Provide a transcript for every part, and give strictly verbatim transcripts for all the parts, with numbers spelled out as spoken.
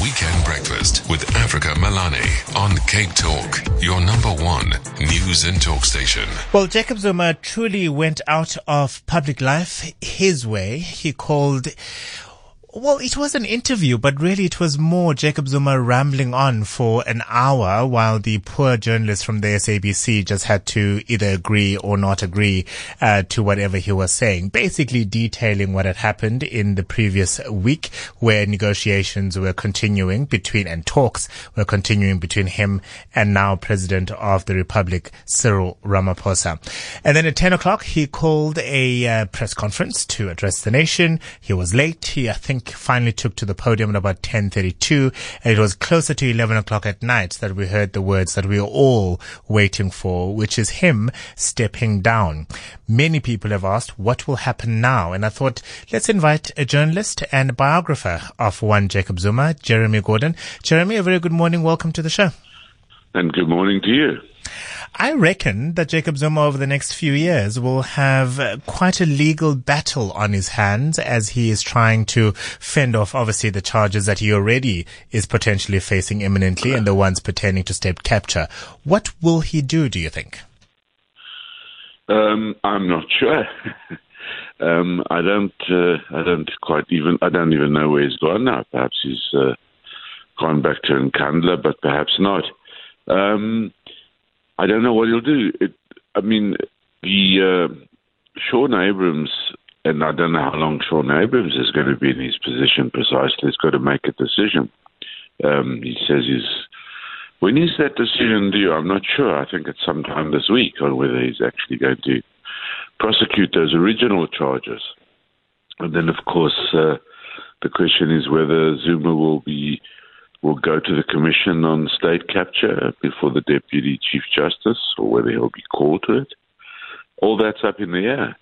Weekend Breakfast with Africa Malane on Cape Talk, your number one news and talk station. Well, Jacob Zuma truly went out of public life his way. He called... Well, it was an interview, but really it was more Jacob Zuma rambling on for an hour while the poor journalist from the S A B C just had to either agree or not agree uh, to whatever he was saying, basically detailing what had happened in the previous week where negotiations were continuing between and talks were continuing between him and now President of the Republic, Cyril Ramaphosa. And then at ten o'clock, he called a uh, press conference to address the nation. He was late. He, I think, finally took to the podium at about ten thirty-two, and it was closer to eleven o'clock at night that we heard the words that we were all waiting for, which is him stepping down. Many people have asked what will happen now, and I thought let's invite a journalist and biographer of one Jacob Zuma, Jeremy Gordon. Jeremy, a very good morning. Welcome to the show. And good morning to you. I reckon that Jacob Zuma over the next few years will have uh, quite a legal battle on his hands as he is trying to fend off, obviously, the charges that he already is potentially facing imminently and the ones pertaining to state capture. What will he do, do you think? Um, I'm not sure. um, I don't. Uh, I don't quite even. I don't even know where he's gone now. Perhaps he's uh, gone back to Nkandla, but perhaps not. Um, I don't know what he'll do. It, I mean, the uh, Sean Abrams, and I don't know how long Sean Abrams is going to be in his position precisely. He's got to make a decision. Um, he says he's. When is that decision due? I'm not sure. I think it's sometime this week on whether he's actually going to prosecute those original charges. And then, of course, uh, the question is whether Zuma will be. will go to the Commission on State Capture before the Deputy Chief Justice, or whether he'll be called to it. All that's up in the air.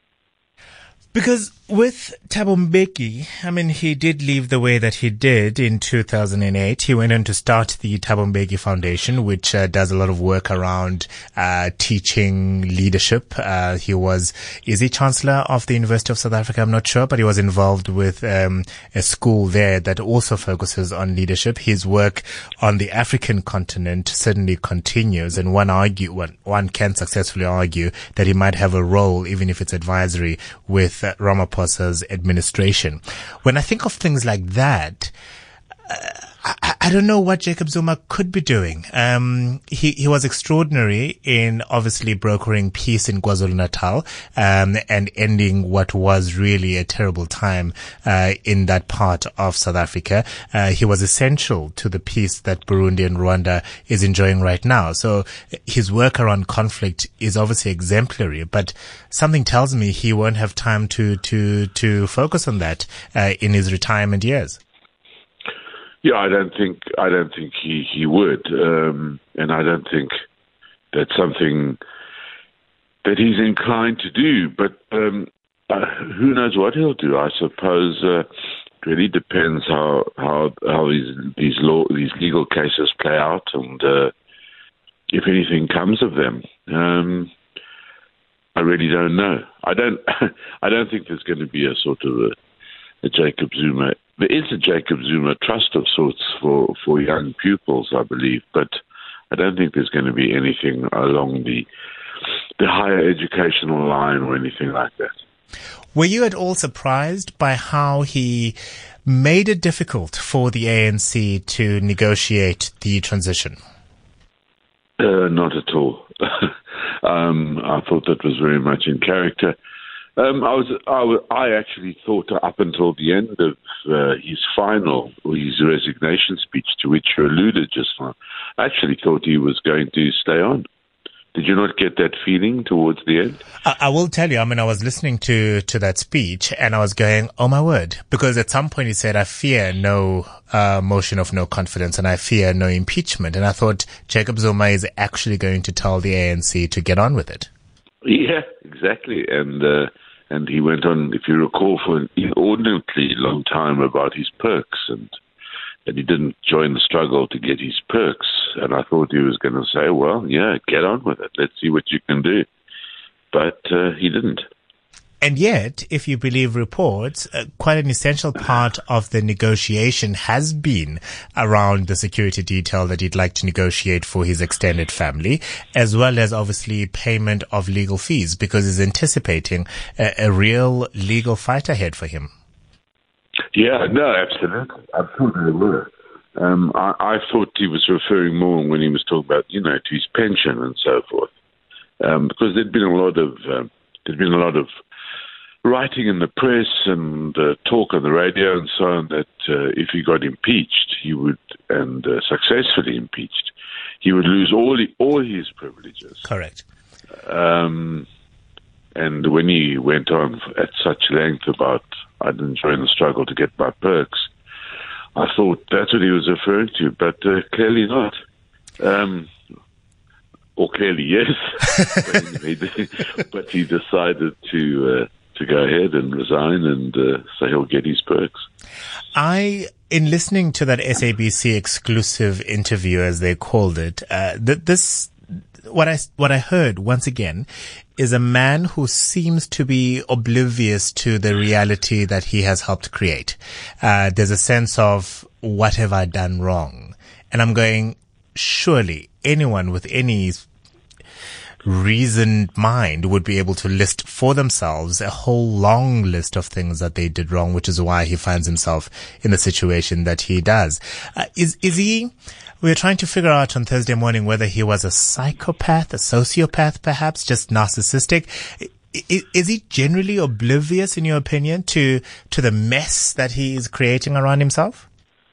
Because with Thabo Mbeki, I mean, he did leave the way that he did in two thousand eight. He went on to start the Thabo Mbeki Foundation, which uh, does a lot of work around uh, teaching leadership. Uh, he was, is he Chancellor of the University of South Africa? I'm not sure, but he was involved with um, a school there that also focuses on leadership. His work on the African continent certainly continues, and one argue, one, one can successfully argue that he might have a role, even if it's advisory, with uh, Ramaphosa's administration. When I think of things like that, uh, I, I don't know what Jacob Zuma could be doing. Um, he, he was extraordinary in obviously brokering peace in KwaZulu-Natal, um, and ending what was really a terrible time, uh, in that part of South Africa. Uh, he was essential to the peace that Burundi and Rwanda is enjoying right now. So his work around conflict is obviously exemplary, but something tells me he won't have time to, to, to focus on that, uh, in his retirement years. Yeah, I don't think I don't think he he would, um, and I don't think that's something that he's inclined to do. But um, uh, who knows what he'll do? I suppose uh, it really depends how how how these these law these legal cases play out, and uh, if anything comes of them. Um, I really don't know. I don't. I don't think there's going to be a sort of a, a Jacob Zuma. There is a Jacob Zuma trust of sorts for, for young pupils, I believe, but I don't think there's going to be anything along the the higher educational line or anything like that. Were you at all surprised by how he made it difficult for the A N C to negotiate the transition? Uh, not at all. um, I thought that was very much in character. Um, I was, I was, I actually thought up until the end of uh, his final, or his resignation speech, to which you alluded just now, I actually thought he was going to stay on. Did you not get that feeling towards the end? I, I will tell you, I mean, I was listening to, to that speech and I was going, oh my word, because at some point he said, I fear no uh, motion of no confidence and I fear no impeachment. And I thought Jacob Zuma is actually going to tell the A N C to get on with it. Yeah, exactly. And uh, and he went on, if you recall, for an inordinately long time about his perks, and and he didn't join the struggle to get his perks. And I thought he was going to say, well, yeah, get on with it. Let's see what you can do. But uh, he didn't. And yet, if you believe reports, uh, quite an essential part of the negotiation has been around the security detail that he'd like to negotiate for his extended family, as well as obviously payment of legal fees, because he's anticipating a, a real legal fight ahead for him. Yeah, no, absolutely. Absolutely were. Um, I, I thought he was referring more when he was talking about, you know, to his pension and so forth. Um, because there'd been a lot of, um, there'd been a lot of writing in the press and uh, talk on the radio and so on that uh, if he got impeached, he would, and uh, successfully impeached, he would lose all he, all his privileges. Correct. Um, and when he went on at such length about, I didn't join the struggle to get my perks, I thought that's what he was referring to, but uh, clearly not. Um, or clearly yes. but, anyway, but he decided to... Uh, to go ahead and resign and uh, so he'll get his perks. I, in listening to that S A B C exclusive interview, as they called it, uh, th- this, what I, what I heard once again is a man who seems to be oblivious to the reality that he has helped create. Uh, there's a sense of, what have I done wrong? And I'm going, surely anyone with any reasoned mind would be able to list for themselves a whole long list of things that they did wrong, which is why he finds himself in the situation that he does. Uh, is, is he, we were trying to figure out on Thursday morning whether he was a psychopath, a sociopath perhaps, just narcissistic. Is, is he generally oblivious, in your opinion, to, to the mess that he is creating around himself?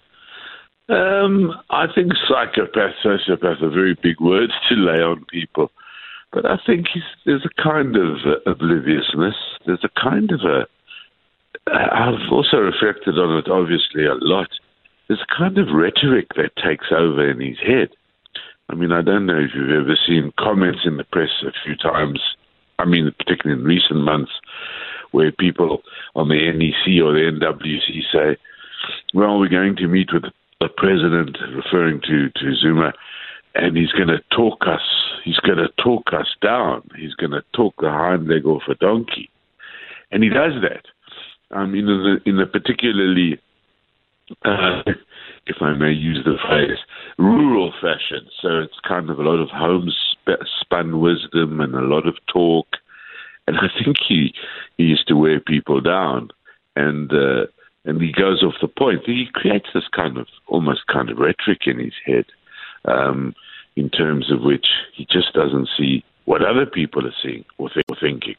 Um, I think psychopath, sociopath are very big words to lay on people. But I think he's, there's a kind of uh, obliviousness. There's a kind of a... I've also reflected on it, obviously, a lot. There's a kind of rhetoric that takes over in his head. I mean, I don't know if you've ever seen comments in the press a few times, I mean, particularly in recent months, where people on the N E C or the N W C say, well, we're going to meet with the president, referring to, to Zuma, and he's going to talk us, he's going to talk us down. He's going to talk the hind leg off a donkey. And he does that. I mean, in a, in a particularly, uh, if I may use the phrase, rural fashion. So it's kind of a lot of homespun wisdom and a lot of talk. And I think he, he used to wear people down. And, uh, and he goes off the point. He creates this kind of, almost kind of rhetoric in his head. Um, in terms of which he just doesn't see what other people are seeing or, th- or thinking.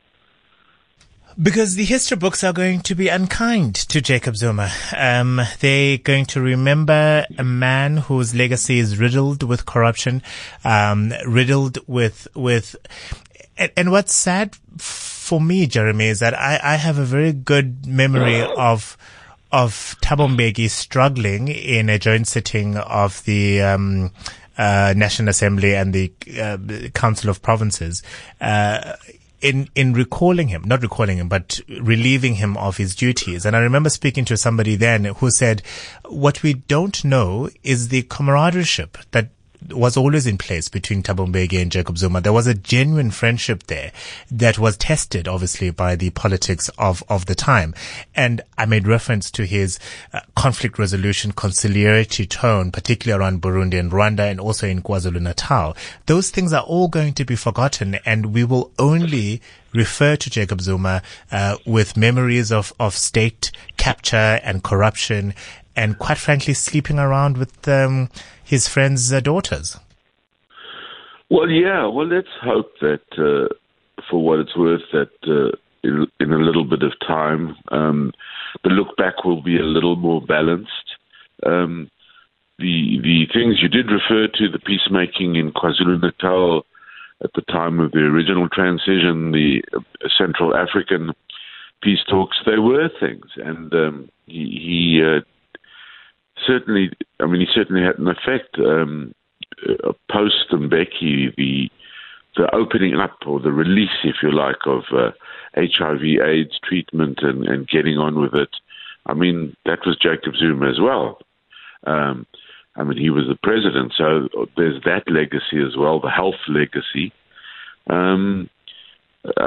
Because the history books are going to be unkind to Jacob Zuma. Um, they're going to remember a man whose legacy is riddled with corruption, um, riddled with, with, and, and what's sad for me, Jeremy, is that I, I have a very good memory of, of Thabo Mbeki struggling in a joint sitting of the, um, Uh, National Assembly and the uh, Council of Provinces, uh, in in recalling him, not recalling him, but relieving him of his duties. And I remember speaking to somebody then who said, what we don't know is the camaraderie that was always in place between Thabo Mbeki and Jacob Zuma. There was a genuine friendship there that was tested, obviously, by the politics of, of the time. And I made reference to his uh, conflict resolution, conciliatory tone, particularly around Burundi and Rwanda and also in KwaZulu-Natal. Those things are all going to be forgotten, and we will only refer to Jacob Zuma uh, with memories of, of state capture and corruption and, quite frankly, sleeping around with um, his friends' uh, daughters. Well, yeah. Well, let's hope that, uh, for what it's worth, that uh, in, in a little bit of time, um, the look back will be a little more balanced. Um, the the things you did refer to, the peacemaking in KwaZulu-Natal at the time of the original transition, the Central African peace talks, they were things, and um, he. he uh, Certainly, I mean, he certainly had an effect. Um, uh, post Mbeki, the the opening up or the release, if you like, of uh, H I V AIDS treatment and, and getting on with it. I mean, that was Jacob Zuma as well. Um, I mean, he was the president, so there's that legacy as well, the health legacy. Um, uh,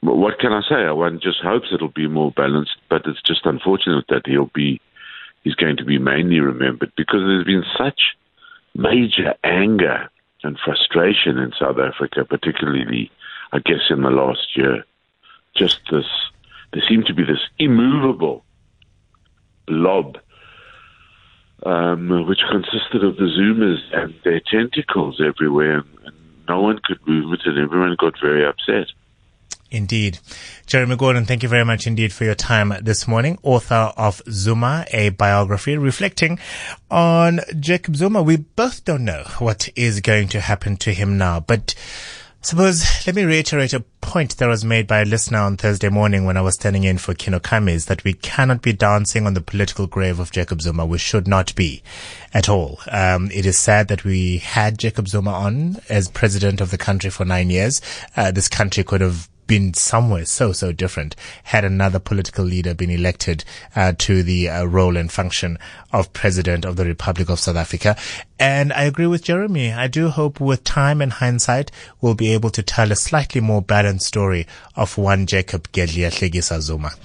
what can I say? One just hopes it'll be more balanced, but it's just unfortunate that he'll be, he's going to be mainly remembered because there's been such major anger and frustration in South Africa, particularly, I guess, in the last year. Just this, there seemed to be this immovable blob, um, which consisted of the Zumas and their tentacles everywhere, and, and no one could move it, and everyone got very upset. Indeed. Jeremy Gordon, thank you very much indeed for your time this morning. Author of Zuma, a biography reflecting on Jacob Zuma. We both don't know what is going to happen to him now, but suppose, let me reiterate a point that was made by a listener on Thursday morning when I was standing in for Kino Kamis, that we cannot be dancing on the political grave of Jacob Zuma. We should not be at all. Um, it is sad that we had Jacob Zuma on as president of the country for nine years. Uh, this country could have been somewhere so, so different had another political leader been elected uh, to the uh, role and function of President of the Republic of South Africa. And I agree with Jeremy. I do hope with time and hindsight we'll be able to tell a slightly more balanced story of one Jacob Gedleya Hlekisa Zuma.